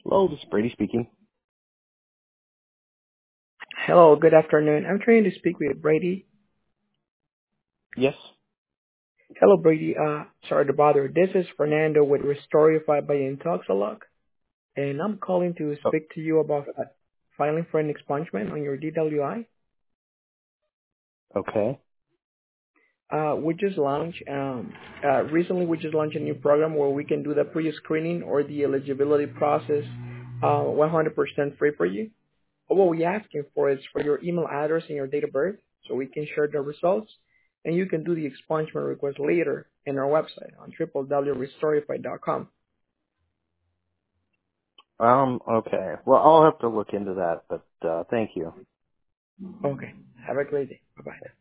Hello, this is Brady speaking. Hello, good afternoon. I'm trying to speak with Brady. Yes. Hello, Brady. Sorry to bother. This is Fernando with Restorify by Intoxalog, and I'm calling to Oh, speak to you about filing for an expungement on your DWI. okay. We just launched, recently we just launched a new program where we can do the pre-screening or the eligibility process 100% free for you. What we're asking for is for your email address and your date of birth so we can share the results and you can do the expungement request later in our website on www.restorify.com. Okay. Well, I'll have to look into that, but thank you. Okay. Have a great day. Bye-bye.